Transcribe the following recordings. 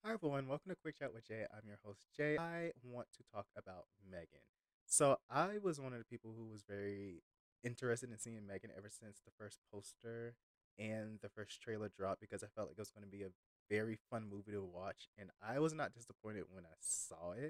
Hi everyone, welcome to Quick Chat with Jay. I'm your host Jay. I want to talk about Megan. So I was one of the people who was very interested in seeing Megan ever since the first poster and the first trailer dropped because I felt like it was going to be a very fun movie to watch, and I was not disappointed when I saw it.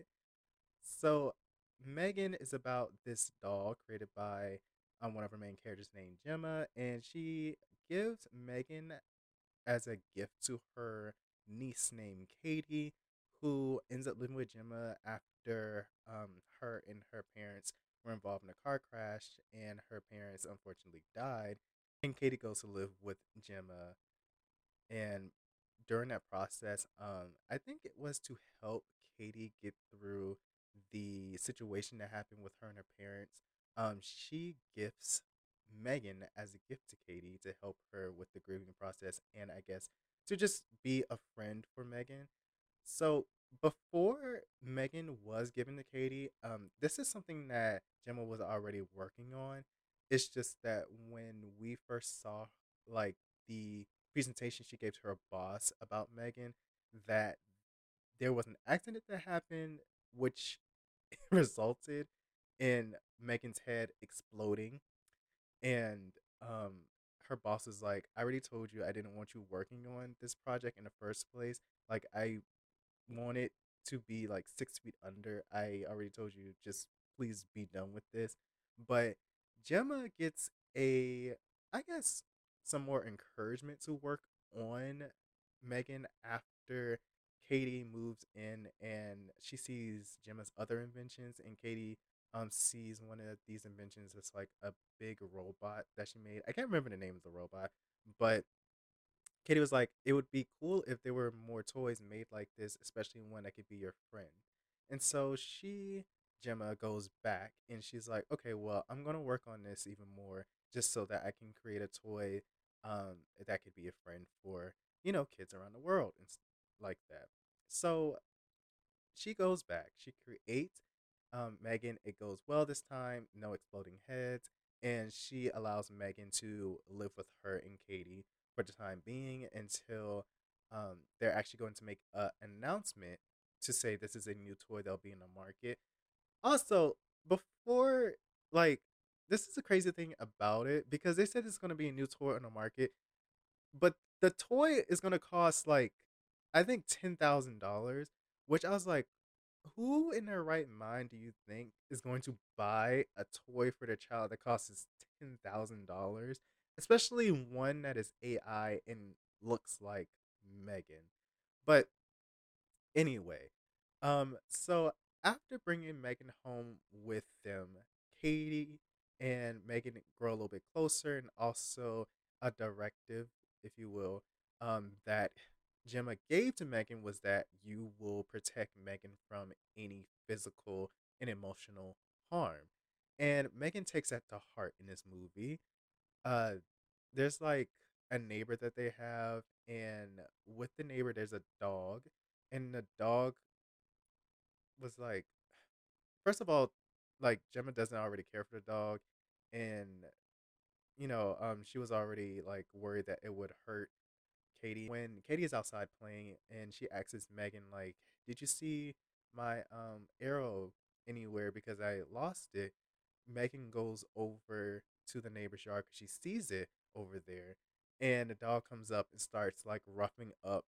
So Megan is about this doll created by one of her main characters named Gemma, and she gives Megan as a gift to her niece named Katie, who ends up living with Gemma after her and her parents were involved in a car crash, and her parents unfortunately died. And Katie goes to live with Gemma, and during that process, I think it was to help Katie get through the situation that happened with her and her parents. She gifts Megan as a gift to Katie to help her with the grieving process, and I guess to just be a friend for Megan. So before Megan was given to Katie, this is something that Gemma was already working on. It's just that when we first saw like the presentation she gave to her boss about Megan, that there was an accident that happened, which resulted in Megan's head exploding, and her boss was like, "I already told you I didn't want you working on this project in the first place. Like I want it to be like 6 feet under. I already told you, just please be done with this." But Gemma gets I guess, some more encouragement to work on Megan after Katie moves in and she sees Gemma's other inventions, and Katie sees one of these inventions as like a big robot that she made. I can't remember the name of the robot, but Katie was like, it would be cool if there were more toys made like this, especially one that could be your friend. And so Gemma, goes back and she's like, okay, well, I'm going to work on this even more just so that I can create a toy that could be a friend for, kids around the world and like that. So she goes back. She creates Megan. It goes well this time, no exploding heads. And she allows Megan to live with her and Katie for the time being until they're actually going to make an announcement to say this is a new toy that'll be in the market. Also, before, like, this is the crazy thing about it because they said it's going to be a new toy on the market, but the toy is going to cost, like, I think $10,000, which I was like, who in their right mind do you think is going to buy a toy for their child that costs $10,000, especially one that is AI and looks like Megan? But anyway, so after bringing Megan home with them, Katie and Megan grow a little bit closer, and also a directive, if you will, that Gemma gave to Megan was that you will protect Megan from any physical and emotional harm. And Megan takes that to heart in this movie. Uh, there's like a neighbor that they have, and with the neighbor, there's a dog, and the dog was like, first of all, like Gemma doesn't already care for the dog, and she was already like worried that it would hurt Katie. When Katie is outside playing, and she asks Megan like, "Did you see my arrow anywhere? Because I lost it." Megan goes over to the neighbor's yard because she sees it over there, and the dog comes up and starts like roughing up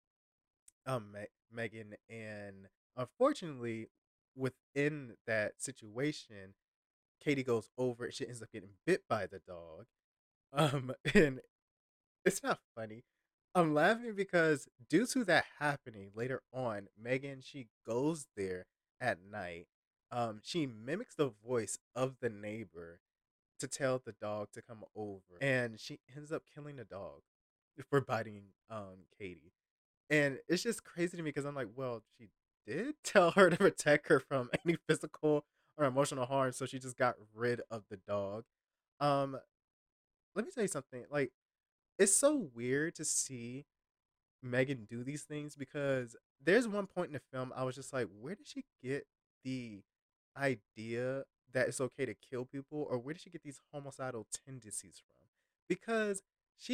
Megan, and unfortunately, within that situation, Katie goes over and she ends up getting bit by the dog. And it's not funny. I'm laughing because due to that happening later on, Megan, she goes there at night. She mimics the voice of the neighbor to tell the dog to come over, and she ends up killing the dog for biting Katie. And it's just crazy to me because I'm like, well, she did tell her to protect her from any physical or emotional harm, so she just got rid of the dog. Um, Let me tell you something. Like, it's so weird to see Megan do these things because there's one point in the film I was just like, where did she get the idea that it's okay to kill people, or where did she get these homicidal tendencies from? Because she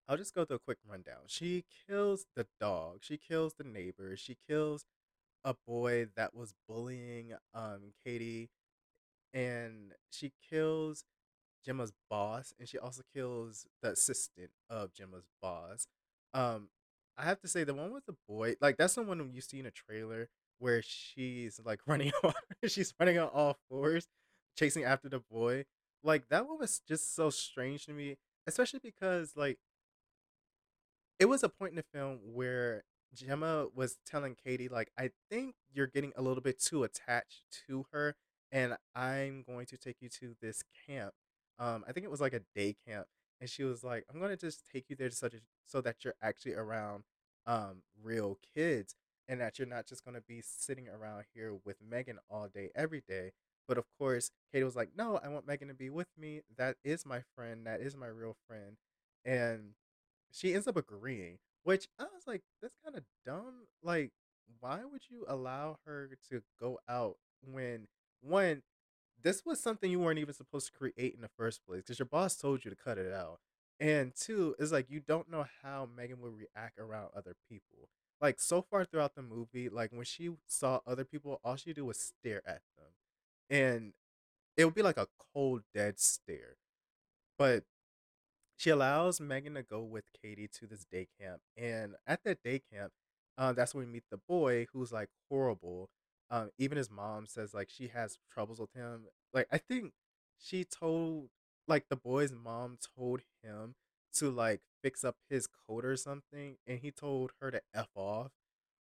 I'll just go through a quick rundown. She kills the dog. She kills the neighbor. She kills a boy that was bullying Katie, and she kills Gemma's boss, and she also kills the assistant of Gemma's boss. Um, I have to say the one with the boy, like that's the one you see in a trailer where she's like running on, she's running on all fours, chasing after the boy. Like that one was just so strange to me, especially because like it was a point in the film where Gemma was telling Katie, like, I think you're getting a little bit too attached to her, and I'm going to take you to this camp. I think it was like a day camp, and she was like, I'm going to just take you there so that you're actually around real kids, and that you're not just going to be sitting around here with Megan all day, every day. But of course, Katie was like, no, I want Megan to be with me. That is my friend. That is my real friend. And she ends up agreeing, which I was like, that's kind of dumb. Like, why would you allow her to go out when one, this was something you weren't even supposed to create in the first place because your boss told you to cut it out, and two, is like you don't know how Megan would react around other people. Like so far throughout the movie, like when she saw other people, all she do was stare at them, and it would be like a cold, dead stare. But she allows Megan to go with Katie to this day camp, and at that day camp, that's when we meet the boy who's like horrible. Even his mom says like she has troubles with him. Like I think she told like the boy's mom told him to like fix up his coat or something, and he told her to f off,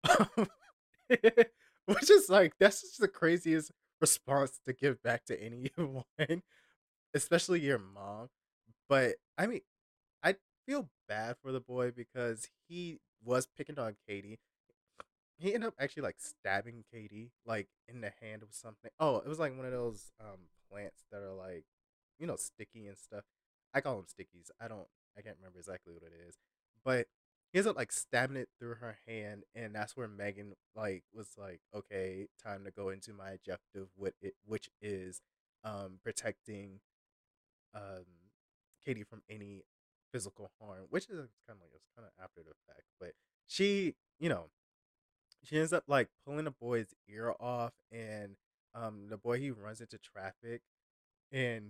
which is like that's just the craziest response to give back to anyone, especially your mom. But I mean, I feel bad for the boy because he was picking on Katie. He ended up actually like stabbing Katie like in the hand with something. Oh, it was like one of those plants that are like, sticky and stuff. I call them stickies. I can't remember exactly what it is. But he ends up like stabbing it through her hand, and that's where Megan like was like, okay, time to go into my objective with it, which is protecting um Katie from any physical harm, which is kind of like it's kind of after the fact. But she, she ends up like pulling the boy's ear off, and the boy he runs into traffic, and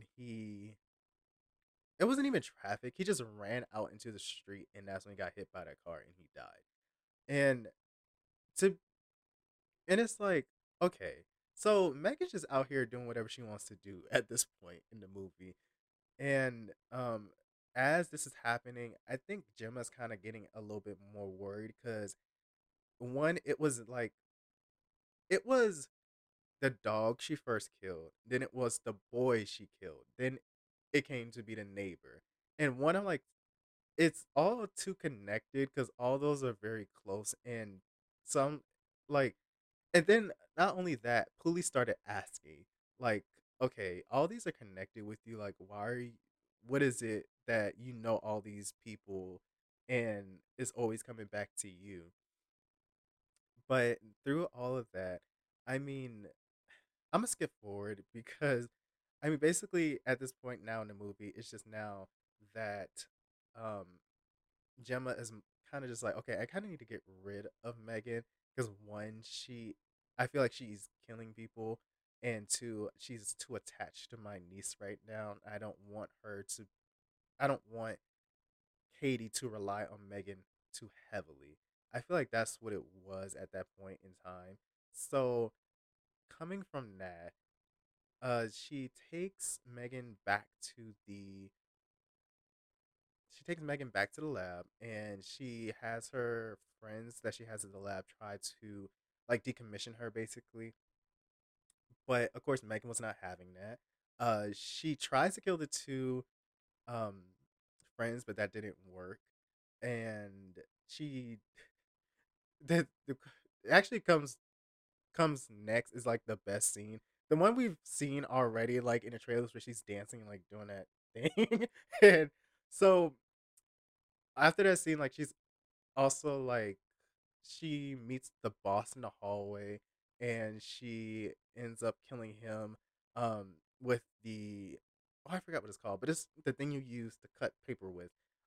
it wasn't even traffic. He just ran out into the street, and that's when he got hit by that car and he died. And to and it's like okay, so Megan's just out here doing whatever she wants to do at this point in the movie. And as this is happening, I think Gemma's kind of getting a little bit more worried because one, it was the dog she first killed, then it was the boy she killed, then it came to be the neighbor. And one, I'm like, it's all too connected because all those are very close, and some like and then not only that, police started asking, like, okay, all these are connected with you. Like, why are you, what is it that you know all these people and it's always coming back to you? But through all of that, I mean, I'm gonna skip forward because I mean, basically at this point now in the movie, it's just now that um Gemma is kind of just like, okay, I kind of need to get rid of Megan because one, I feel like she's killing people, and two, she's too attached to my niece right now. I don't want Katie to rely on Megan too heavily. I feel like that's what it was at that point in time. So coming from that, she takes Megan back to the she takes Megan back to the lab, and she has her friends that she has at the lab try to like decommission her basically. But of course Megan was not having that. She tries to kill the two um friends, but that didn't work. And she the actually comes next is like the best scene. The one we've seen already, like in the trailers where she's dancing and like doing that thing. And so after that scene, like she's also like she meets the boss in the hallway, and she ends up killing him with the, oh, I forgot what it's called, but it's the thing you use to cut paper with.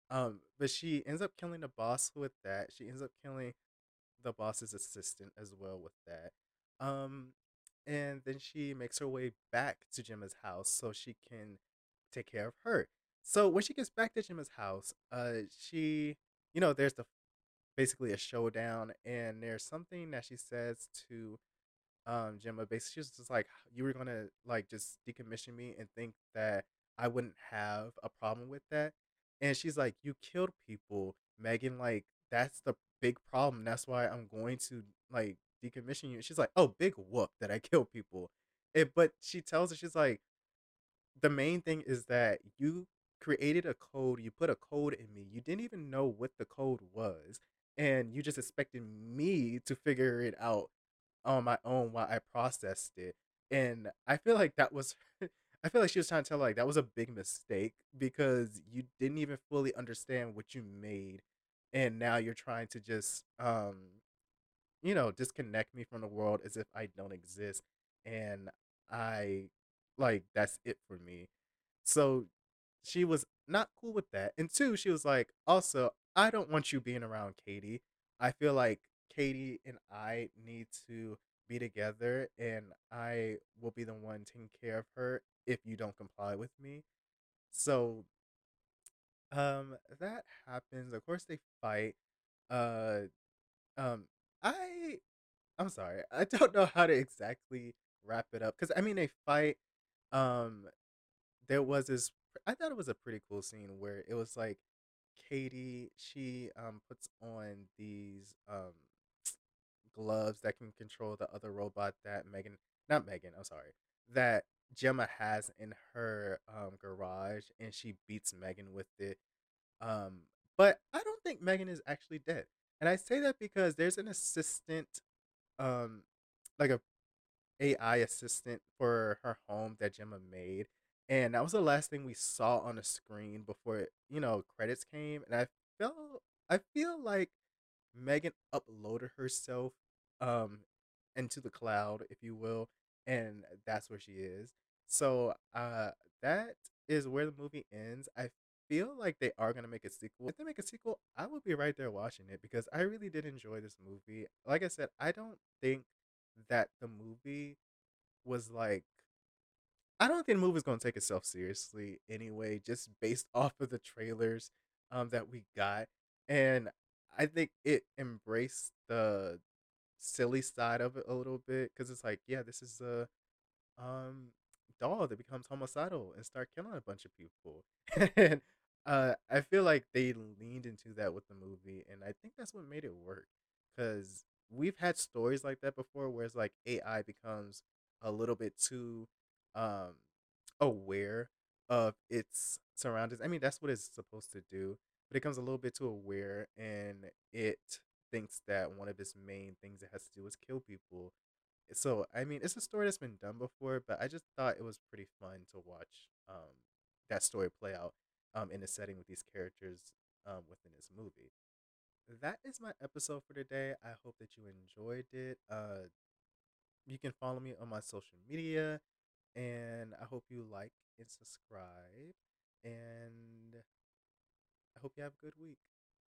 But she ends up killing the boss with that. She ends up killing the boss's assistant as well with that. Um, and then she makes her way back to Gemma's house so she can take care of her. So when she gets back to Gemma's house, she, there's basically a showdown, and there's something that she says to Gemma. Basically, she's just like, you were gonna like just decommission me and think that I wouldn't have a problem with that. And she's like, you killed people, Megan. Like that's the big problem. That's why I'm going to like decommission you. She's like, oh, big whoop that I kill people. But she tells her, she's like, the main thing is that you created a code, you put a code in me. You didn't even know what the code was, and you just expected me to figure it out on my own while I processed it. And I feel like that was I feel like she was trying to tell like that was a big mistake because you didn't even fully understand what you made, and now you're trying to just disconnect me from the world as if I don't exist, and I like that's it for me. So she was not cool with that. And two, she was like, also, I don't want you being around Katie. I feel like Katie and I need to be together, and I will be the one taking care of her if you don't comply with me. So that happens. Of course they fight. Uh um I I'm sorry. I don't know how to exactly wrap it up cuz I mean they fight. um there was this, I thought it was a pretty cool scene where it was like Katie, she puts on these gloves that can control the other robot that Megan, not Megan, I'm sorry, that Gemma has in her garage, and she beats Megan with it. Um but I don't think Megan is actually dead. And I say that because there's an assistant, um like a AI assistant for her home that Gemma made. And that was the last thing we saw on the screen before, credits came. And I feel like Megan uploaded herself um into the cloud, if you will, and that's where she is. So that is where the movie ends. I feel like they are gonna make a sequel. If they make a sequel, I will be right there watching it because I really did enjoy this movie. Like I said, I don't think that the movie was like, I don't think the movie's gonna take itself seriously anyway, just based off of the trailers that we got. And I think it embraced the silly side of it a little bit because it's like, yeah, this is a um doll that becomes homicidal and start killing a bunch of people. And I feel like they leaned into that with the movie, and I think that's what made it work. Because we've had stories like that before where it's like AI becomes a little bit too um aware of its surroundings. I mean, that's what it's supposed to do, but it becomes a little bit too aware, and it thinks that one of its main things it has to do is kill people. So I mean, it's a story that's been done before, but I just thought it was pretty fun to watch that story play out in a setting with these characters within this movie. That is my episode for today. I hope that you enjoyed it. You can follow me on my social media, and I hope you like and subscribe. And I hope you have a good week.